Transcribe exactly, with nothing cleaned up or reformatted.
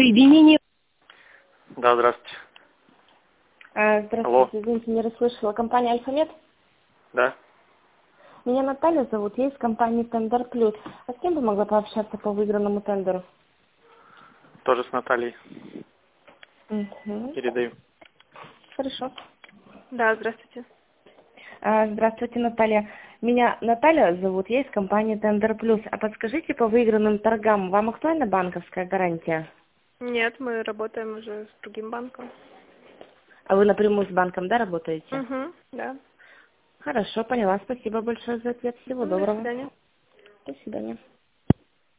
соединение. Да, здравствуйте. А, Здравствуйте, Алло. извините, не расслышала. Компания «Альфа-Мед». Да. Меня Наталья зовут, я из компании «Тендер Плюс». А с кем бы могла пообщаться по выигранному тендеру? Тоже с Натальей. Угу. Передаю. Хорошо. Да, здравствуйте. А, Здравствуйте, Наталья. Меня Наталья зовут, я из компании «Тендер Плюс». А подскажите, по выигранным торгам вам актуальна банковская гарантия? Нет, мы работаем уже с другим банком. А вы напрямую с банком, да, работаете? Угу, да. Хорошо, поняла. Спасибо большое за ответ. Всего Ну, до доброго. свидания. До свидания.